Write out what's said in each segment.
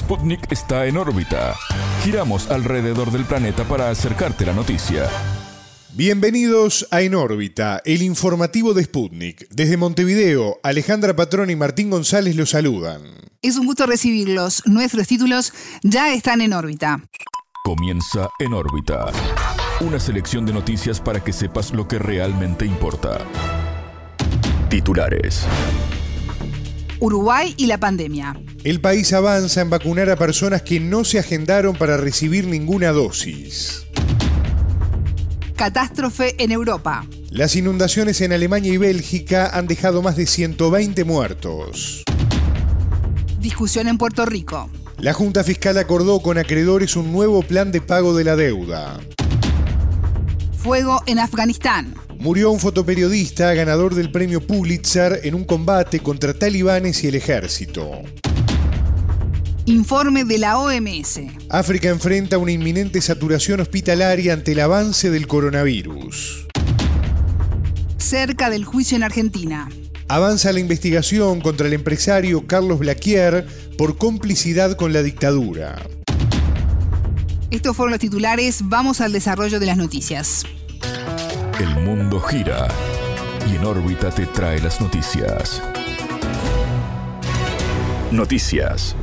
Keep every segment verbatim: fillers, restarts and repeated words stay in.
Sputnik está en órbita. Giramos alrededor del planeta para acercarte la noticia. Bienvenidos a En órbita, el informativo de Sputnik. Desde Montevideo, Alejandra Patrón y Martín González los saludan. Es un gusto recibirlos. Nuestros títulos ya están en órbita. Comienza En órbita. Una selección de noticias para que sepas lo que realmente importa. Titulares. Uruguay y la pandemia. El país avanza en vacunar a personas que no se agendaron para recibir ninguna dosis. Catástrofe en Europa. Las inundaciones en Alemania y Bélgica han dejado más de ciento veinte muertos. Discusión en Puerto Rico. La Junta Fiscal acordó con acreedores un nuevo plan de pago de la deuda. Fuego en Afganistán. Murió un fotoperiodista ganador del premio Pulitzer en un combate contra talibanes y el ejército. Informe de la O M S. África enfrenta una inminente saturación hospitalaria ante el avance del coronavirus. Cerca del juicio en Argentina. Avanza la investigación contra el empresario Carlos Blaquier por complicidad con la dictadura. Estos fueron los titulares. Vamos al desarrollo de las noticias. El mundo gira y En órbita te trae las noticias. Noticias.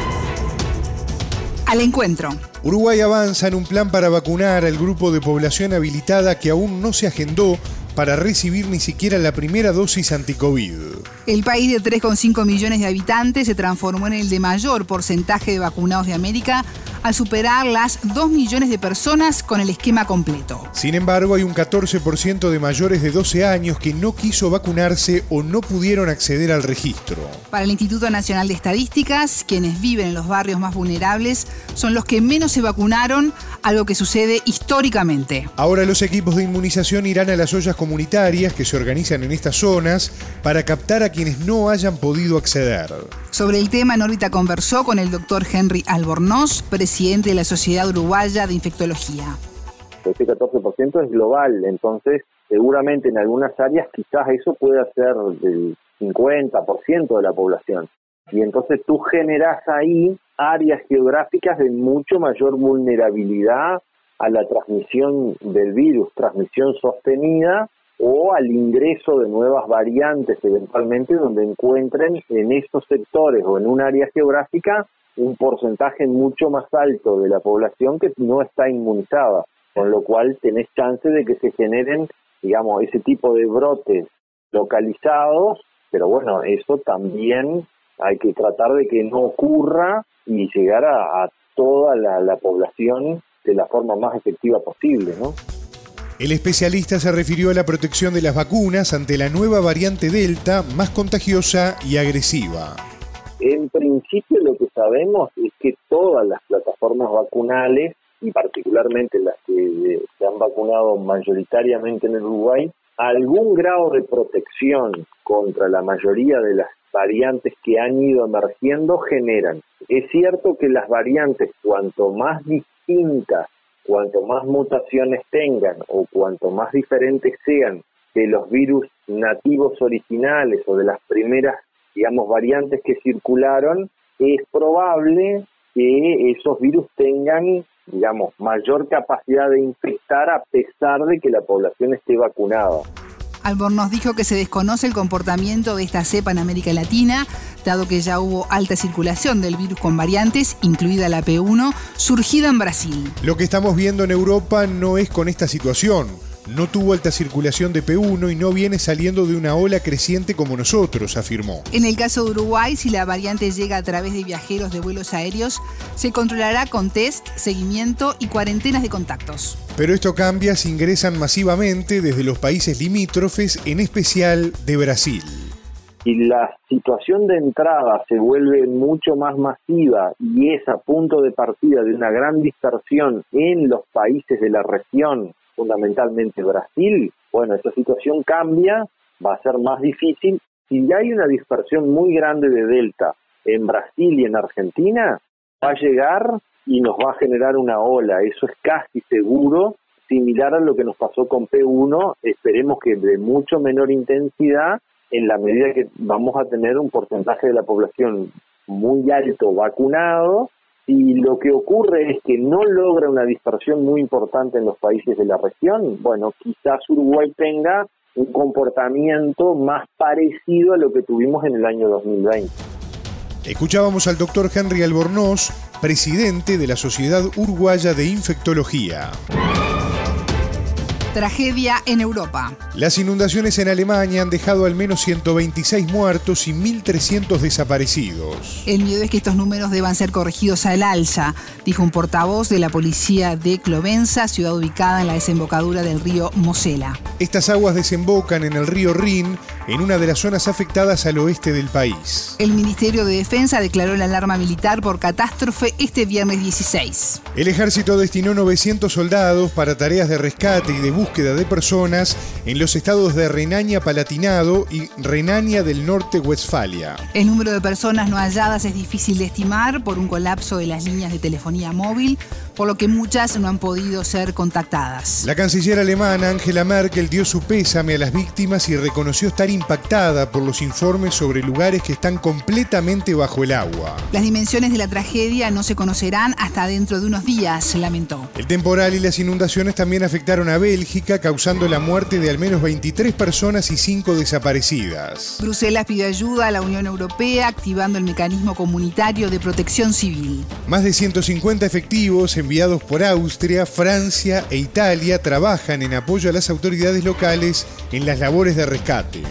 Al encuentro. Uruguay avanza en un plan para vacunar al grupo de población habilitada que aún no se agendó para recibir ni siquiera la primera dosis anticovid. El país de tres coma cinco millones de habitantes se transformó en el de mayor porcentaje de vacunados de América al superar las dos millones de personas con el esquema completo. Sin embargo, hay un catorce por ciento de mayores de doce años que no quiso vacunarse o no pudieron acceder al registro. Para el Instituto Nacional de Estadísticas, quienes viven en los barrios más vulnerables son los que menos se vacunaron, algo que sucede históricamente. Ahora los equipos de inmunización irán a las ollas comunitarias que se organizan en estas zonas para captar a quienes no hayan podido acceder. Sobre el tema, En órbita conversó con el doctor Henry Albornoz, presidente de la Sociedad Uruguaya de Infectología. Este catorce por ciento es global, entonces seguramente en algunas áreas quizás eso pueda ser del cincuenta por ciento de la población. Y entonces tú generás ahí áreas geográficas de mucho mayor vulnerabilidad a la transmisión del virus, transmisión sostenida, o al ingreso de nuevas variantes eventualmente donde encuentren en esos sectores o en un área geográfica un porcentaje mucho más alto de la población que no está inmunizada, con lo cual tenés chance de que se generen, digamos, ese tipo de brotes localizados, pero bueno, eso también hay que tratar de que no ocurra y llegar a, a toda la, la población de la forma más efectiva posible, ¿no? El especialista se refirió a la protección de las vacunas ante la nueva variante Delta, más contagiosa y agresiva. En principio lo que sabemos es que todas las plataformas vacunales, y particularmente las que se han vacunado mayoritariamente en el Uruguay, algún grado de protección contra la mayoría de las variantes que han ido emergiendo generan. Es cierto que las variantes, cuanto más distintas, cuanto más mutaciones tengan o cuanto más diferentes sean de los virus nativos originales o de las primeras, digamos, variantes que circularon, es probable que esos virus tengan, digamos, mayor capacidad de infectar a pesar de que la población esté vacunada. Albornoz dijo que se desconoce el comportamiento de esta cepa en América Latina, dado que ya hubo alta circulación del virus con variantes, incluida la P uno, surgida en Brasil. Lo que estamos viendo en Europa no es con esta situación. No tuvo alta circulación de P uno y no viene saliendo de una ola creciente como nosotros, afirmó. En el caso de Uruguay, si la variante llega a través de viajeros de vuelos aéreos, se controlará con test, seguimiento y cuarentenas de contactos. Pero esto cambia si ingresan masivamente desde los países limítrofes, en especial de Brasil. Si la situación de entrada se vuelve mucho más masiva y es a punto de partida de una gran dispersión en los países de la región, fundamentalmente Brasil, bueno, esta situación cambia, va a ser más difícil. Si hay una dispersión muy grande de Delta en Brasil y en Argentina, va a llegar y nos va a generar una ola, eso es casi seguro, similar a lo que nos pasó con P uno, esperemos que de mucho menor intensidad, en la medida que vamos a tener un porcentaje de la población muy alto vacunado, y lo que ocurre es que no logra una dispersión muy importante en los países de la región. Bueno, quizás Uruguay tenga un comportamiento más parecido a lo que tuvimos en el año dos mil veinte. Escuchábamos al doctor Henry Albornoz, presidente de la Sociedad Uruguaya de Infectología. Tragedia en Europa. Las inundaciones en Alemania han dejado al menos ciento veintiséis muertos y mil trescientos desaparecidos. El miedo es que estos números deban ser corregidos al alza, dijo un portavoz de la policía de Clovensa, ciudad ubicada en la desembocadura del río Mosela. Estas aguas desembocan en el río Rin, en una de las zonas afectadas al oeste del país. El Ministerio de Defensa declaró la alarma militar por catástrofe este viernes dieciséis. El ejército destinó novecientos soldados para tareas de rescate y de búsqueda de personas en los estados de Renania-Palatinado y Renania del Norte-Westfalia. El número de personas no halladas es difícil de estimar por un colapso de las líneas de telefonía móvil, por lo que muchas no han podido ser contactadas. La canciller alemana Angela Merkel dio su pésame a las víctimas y reconoció estar impactada por los informes sobre lugares que están completamente bajo el agua. Las dimensiones de la tragedia no se conocerán hasta dentro de unos días, lamentó. El temporal y las inundaciones también afectaron a Bélgica, causando la muerte de al menos veintitrés personas y cinco desaparecidas. Bruselas pidió ayuda a la Unión Europea, activando el mecanismo comunitario de protección civil. Más de ciento cincuenta efectivos enviados por Austria, Francia e Italia trabajan en apoyo a las autoridades locales en las labores de rescate.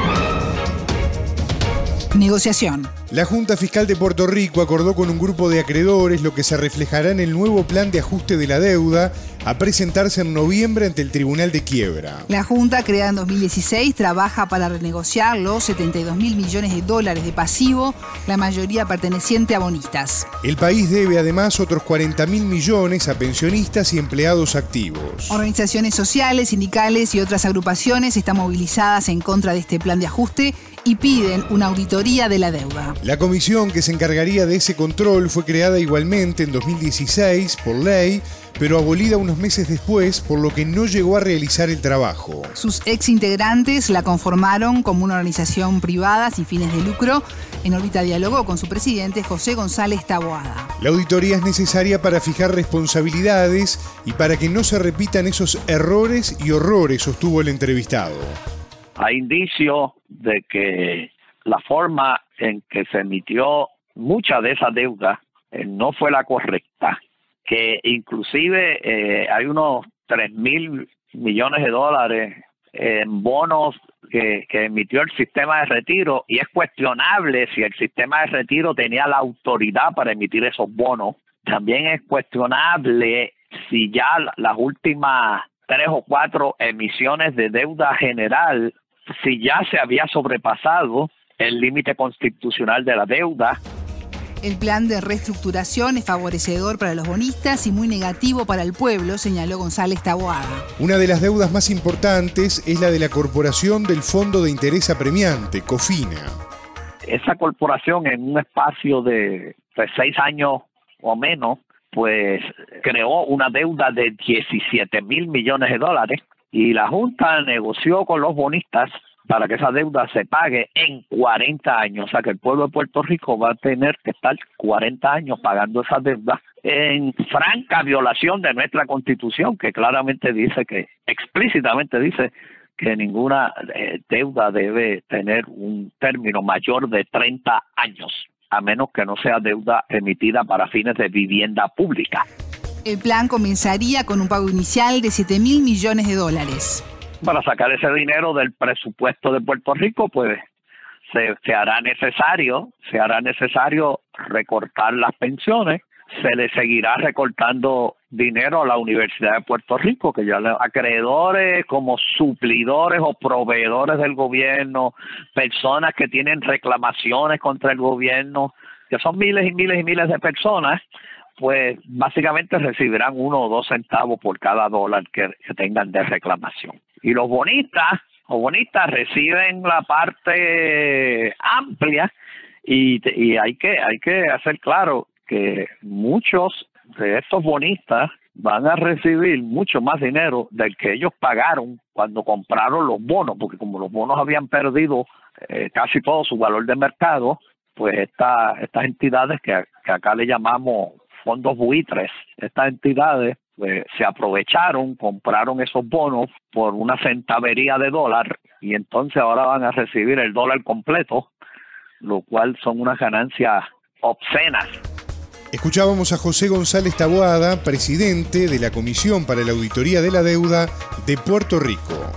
Negociación. La Junta Fiscal de Puerto Rico acordó con un grupo de acreedores lo que se reflejará en el nuevo plan de ajuste de la deuda a presentarse en noviembre ante el Tribunal de Quiebra. La Junta, creada en dos mil dieciséis, trabaja para renegociar los setenta y dos mil millones de dólares de pasivo, la mayoría perteneciente a bonistas. El país debe además otros cuarenta mil millones a pensionistas y empleados activos. Organizaciones sociales, sindicales y otras agrupaciones están movilizadas en contra de este plan de ajuste y piden una auditoría de la deuda. La comisión que se encargaría de ese control fue creada igualmente en dos mil dieciséis por ley, pero abolida unos meses después, por lo que no llegó a realizar el trabajo. Sus exintegrantes la conformaron como una organización privada sin fines de lucro. En órbita dialogó con su presidente, José González Taboada. La auditoría es necesaria para fijar responsabilidades y para que no se repitan esos errores y horrores, sostuvo el entrevistado. Hay indicios de que la forma en que se emitió mucha de esa deuda eh, no fue la correcta, que inclusive eh, hay unos tres mil millones de dólares en bonos que, que emitió el sistema de retiro, y es cuestionable si el sistema de retiro tenía la autoridad para emitir esos bonos. También es cuestionable si ya las últimas tres o cuatro emisiones de deuda general, si ya se había sobrepasado el límite constitucional de la deuda. El plan de reestructuración es favorecedor para los bonistas y muy negativo para el pueblo, señaló González Taboada. Una de las deudas más importantes es la de la Corporación del Fondo de Interés Apremiante, COFINA. Esa corporación, en un espacio de, de seis años o menos, pues creó una deuda de diecisiete mil millones de dólares, y la Junta negoció con los bonistas para que esa deuda se pague en cuarenta años. O sea que el pueblo de Puerto Rico va a tener que estar cuarenta años pagando esa deuda, en franca violación de nuestra Constitución, que claramente dice que, explícitamente dice que ninguna eh, deuda debe tener un término mayor de treinta años, a menos que no sea deuda emitida para fines de vivienda pública. El plan comenzaría con un pago inicial de siete mil millones de dólares. Para sacar ese dinero del presupuesto de Puerto Rico, pues se, se hará necesario, se hará necesario recortar las pensiones. Se le seguirá recortando dinero a la Universidad de Puerto Rico, que ya los acreedores como suplidores o proveedores del gobierno, personas que tienen reclamaciones contra el gobierno, que son miles y miles y miles de personas, pues básicamente recibirán uno o dos centavos por cada dólar que, que tengan de reclamación. Y los bonistas, los bonistas reciben la parte amplia, y, y hay que, hay que hacer claro que muchos de estos bonistas van a recibir mucho más dinero del que ellos pagaron cuando compraron los bonos, porque como los bonos habían perdido eh, casi todo su valor de mercado, pues esta, estas entidades que, que acá le llamamos fondos buitres, estas entidades pues, se aprovecharon, compraron esos bonos por una centavería de dólar y entonces ahora van a recibir el dólar completo, lo cual son unas ganancias obscenas. Escuchábamos a José González Taboada, presidente de la Comisión para la Auditoría de la Deuda de Puerto Rico.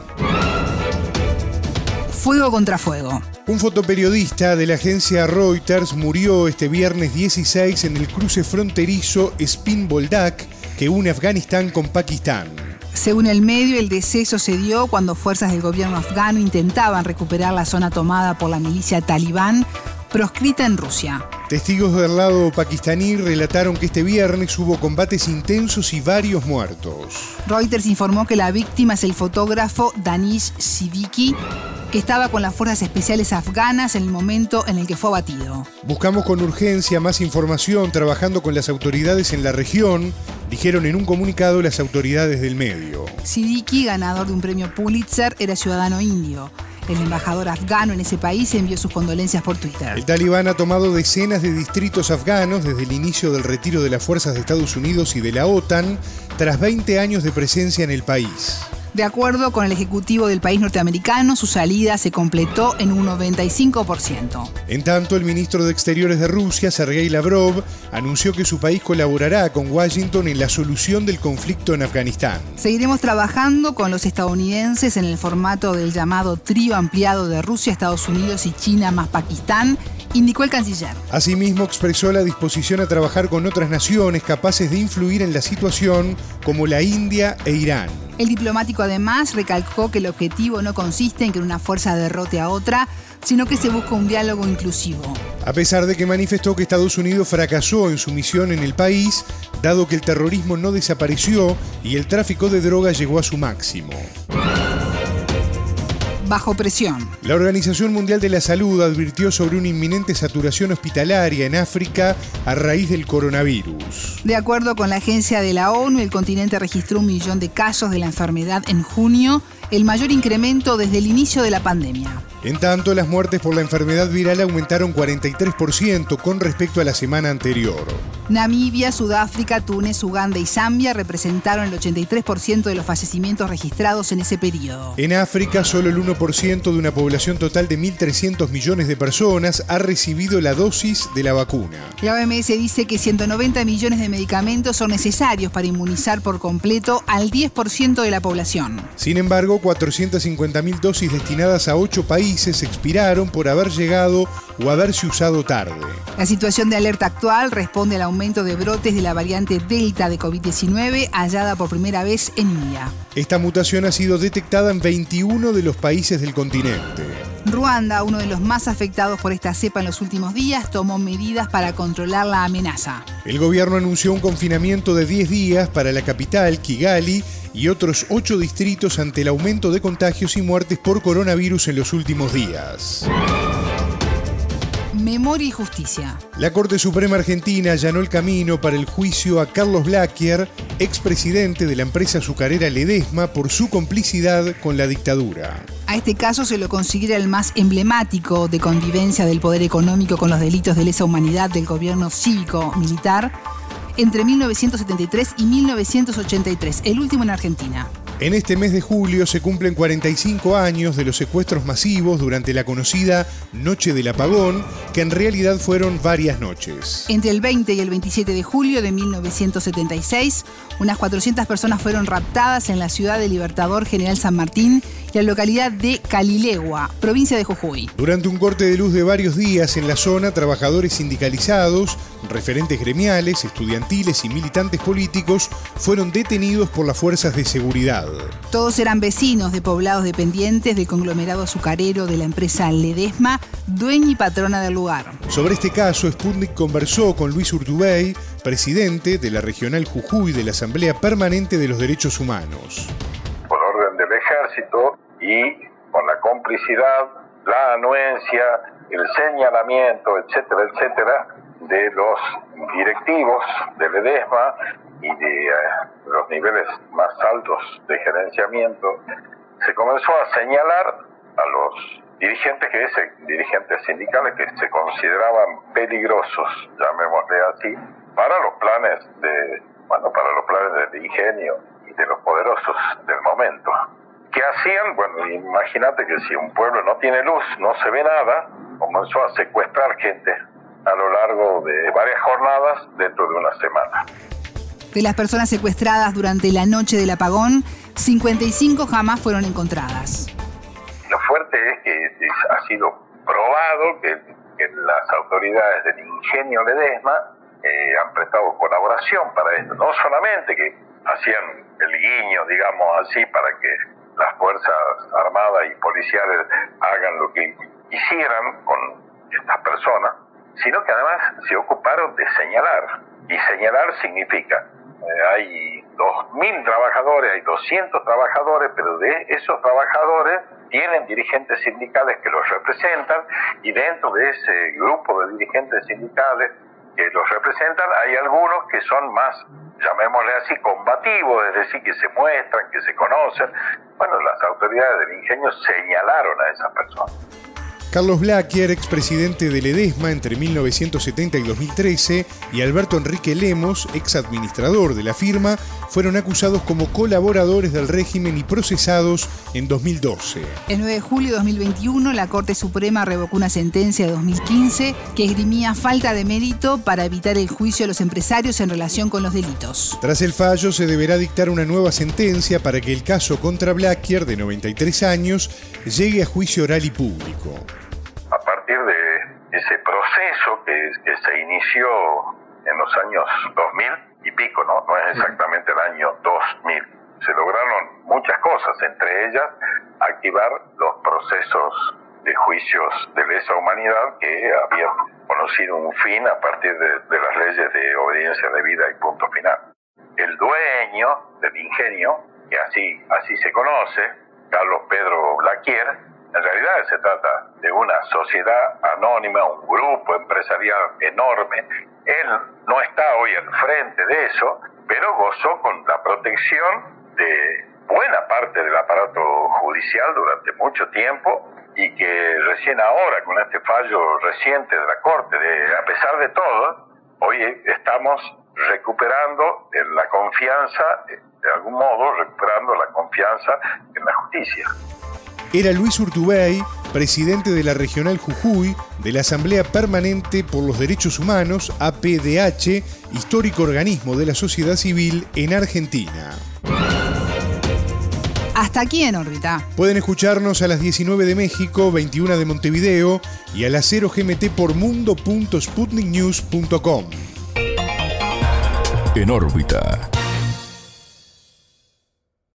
Fuego contra fuego. Un fotoperiodista de la agencia Reuters murió este viernes dieciséis en el cruce fronterizo Spin Boldak que une Afganistán con Pakistán. Según el medio, el deceso se dio cuando fuerzas del gobierno afgano intentaban recuperar la zona tomada por la milicia talibán, proscrita en Rusia. Testigos del lado pakistaní relataron que este viernes hubo combates intensos y varios muertos. Reuters informó que la víctima es el fotógrafo Danish Siddiqui, que estaba con las fuerzas especiales afganas en el momento en el que fue abatido. Buscamos con urgencia más información trabajando con las autoridades en la región, dijeron en un comunicado las autoridades del medio. Siddiqui, ganador de un premio Pulitzer, era ciudadano indio. El embajador afgano en ese país envió sus condolencias por Twitter. El talibán ha tomado decenas de distritos afganos desde el inicio del retiro de las fuerzas de Estados Unidos y de la OTAN, tras veinte años de presencia en el país. De acuerdo con el ejecutivo del país norteamericano, su salida se completó en un noventa y cinco por ciento. En tanto, el ministro de Exteriores de Rusia, Sergei Lavrov, anunció que su país colaborará con Washington en la solución del conflicto en Afganistán. Seguiremos trabajando con los estadounidenses en el formato del llamado trío ampliado de Rusia, Estados Unidos y China más Pakistán, indicó el canciller. Asimismo, expresó la disposición a trabajar con otras naciones capaces de influir en la situación, como la India e Irán. El diplomático además recalcó que el objetivo no consiste en que una fuerza derrote a otra, sino que se busca un diálogo inclusivo. A pesar de que manifestó que Estados Unidos fracasó en su misión en el país, dado que el terrorismo no desapareció y el tráfico de drogas llegó a su máximo. Bajo presión. La Organización Mundial de la Salud advirtió sobre una inminente saturación hospitalaria en África a raíz del coronavirus. De acuerdo con la agencia de la ONU, el continente registró un millón de casos de la enfermedad en junio, el mayor incremento desde el inicio de la pandemia. En tanto, las muertes por la enfermedad viral aumentaron cuarenta y tres por ciento con respecto a la semana anterior. Namibia, Sudáfrica, Túnez, Uganda y Zambia representaron el ochenta y tres por ciento de los fallecimientos registrados en ese periodo. En África, solo el uno por ciento de una población total de mil trescientos millones de personas ha recibido la dosis de la vacuna. La O M S dice que ciento noventa millones de medicamentos son necesarios para inmunizar por completo al diez por ciento de la población. Sin embargo, cuatrocientas cincuenta mil dosis destinadas a ocho países expiraron por haber llegado o haberse usado tarde. La situación de alerta actual responde al aumento de brotes de la variante Delta de COVID diecinueve hallada por primera vez en India. Esta mutación ha sido detectada en veintiuno de los países del continente. Ruanda, uno de los más afectados por esta cepa en los últimos días, tomó medidas para controlar la amenaza. El gobierno anunció un confinamiento de diez días para la capital, Kigali, y otros ocho distritos ante el aumento de contagios y muertes por coronavirus en los últimos días. Memoria y justicia. La Corte Suprema Argentina allanó el camino para el juicio a Carlos Blaquier, expresidente de la empresa azucarera Ledesma, por su complicidad con la dictadura. A este caso se lo considera el más emblemático de convivencia del poder económico con los delitos de lesa humanidad del gobierno cívico-militar entre mil novecientos setenta y tres y mil novecientos ochenta y tres, el último en Argentina. En este mes de julio se cumplen cuarenta y cinco años de los secuestros masivos durante la conocida Noche del Apagón, que en realidad fueron varias noches. Entre el veinte y el veintisiete de julio de mil novecientos setenta y seis, unas cuatrocientas personas fueron raptadas en la ciudad de Libertador General San Martín y la localidad de Calilegua, provincia de Jujuy. Durante un corte de luz de varios días en la zona, trabajadores sindicalizados, referentes gremiales, estudiantiles y militantes políticos fueron detenidos por las fuerzas de seguridad. Todos eran vecinos de poblados dependientes del conglomerado azucarero de la empresa Ledesma, dueña y patrona del lugar. Sobre este caso, Sputnik conversó con Luis Urtubey, presidente de la Regional Jujuy de la Asamblea Permanente de los Derechos Humanos. Por orden del ejército y con la complicidad, la anuencia, el señalamiento, etcétera, etcétera, de los directivos de Ledesma y de uh, los niveles más altos de gerenciamiento, se comenzó a señalar a los dirigentes que se, dirigentes sindicales que se consideraban peligrosos, llamémosle así, para los planes de, bueno, para los planes del ingenio y de los poderosos del momento. ¿Qué hacían? Bueno, imagínate que si un pueblo no tiene luz, no se ve nada, comenzó a secuestrar gente a lo largo de varias jornadas dentro de una semana. De las personas secuestradas durante la noche del apagón, cincuenta y cinco jamás fueron encontradas. Lo fuerte es que ha sido probado que, que las autoridades del ingenio Ledesma eh, han prestado colaboración para esto. No solamente que hacían el guiño, digamos así, para que las fuerzas armadas y policiales hagan lo que hicieran con estas personas, sino que además se ocuparon de señalar. Y señalar significa, eh, hay dos mil trabajadores, hay doscientos trabajadores, pero de esos trabajadores tienen dirigentes sindicales que los representan, y dentro de ese grupo de dirigentes sindicales que los representan hay algunos que son más, llamémosle así, combativos, es decir, que se muestran, que se conocen. Bueno, las autoridades del ingenio señalaron a esas personas. Carlos Blaquier, expresidente de Ledesma entre mil novecientos setenta y dos mil trece, y Alberto Enrique Lemos, exadministrador de la firma, fueron acusados como colaboradores del régimen y procesados en dos mil doce. El nueve de julio de dos mil veintiuno, la Corte Suprema revocó una sentencia de dos mil quince que esgrimía falta de mérito para evitar el juicio a los empresarios en relación con los delitos. Tras el fallo, se deberá dictar una nueva sentencia para que el caso contra Blaquier, de noventa y tres años, llegue a juicio oral y público. A partir de ese proceso que, que se inició en los años dos mil y pico, ¿no? No es exactamente el año dos mil. Se lograron muchas cosas, entre ellas activar los procesos de juicios de lesa humanidad que habían conocido un fin a partir de, de las leyes de obediencia debida y punto final. El dueño del ingenio, que así, así se conoce, Carlos Pedro Blaquier, en realidad se trata de una sociedad anónima, un grupo empresarial enorme. Él no está hoy al frente de eso, pero gozó con la protección de buena parte del aparato judicial durante mucho tiempo, y que recién ahora, con este fallo reciente de la Corte, de, a pesar de todo, hoy estamos recuperando la confianza, de algún modo recuperando la confianza en la justicia. Era Luis Urtubey, presidente de la Regional Jujuy, de la Asamblea Permanente por los Derechos Humanos, A P D H, histórico organismo de la sociedad civil en Argentina. Hasta aquí en órbita. Pueden escucharnos a las diecinueve de México, veintiuna de Montevideo y a las cero G M T por mundo punto sputnik news punto com. En órbita.